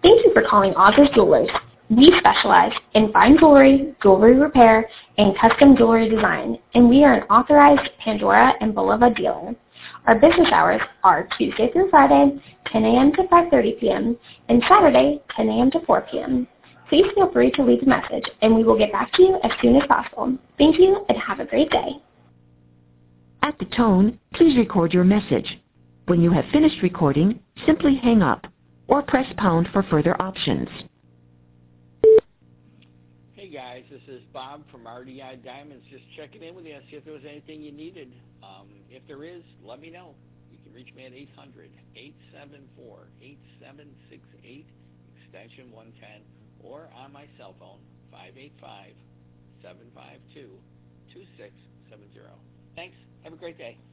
Thank you for calling August Jewelers. We specialize in fine jewelry, jewelry repair, and custom jewelry design, and we are an authorized Pandora and Bulova dealer. Our business hours are Tuesday through Friday, 10 a.m. to 5:30 p.m., and Saturday, 10 a.m. to 4 p.m. Please feel free to leave a message, and we will get back to you as soon as possible. Thank you, and have a great day. At the tone, please record your message. When you have finished recording, simply hang up or press pound for further options. Hey guys, this is Bob from RDI Diamonds. Just checking in with you, see if there was anything you needed. If there is, let me know. You can reach me at 800-874-8768, extension 110, or on my cell phone, 585-752-2670. Thanks. Have a great day.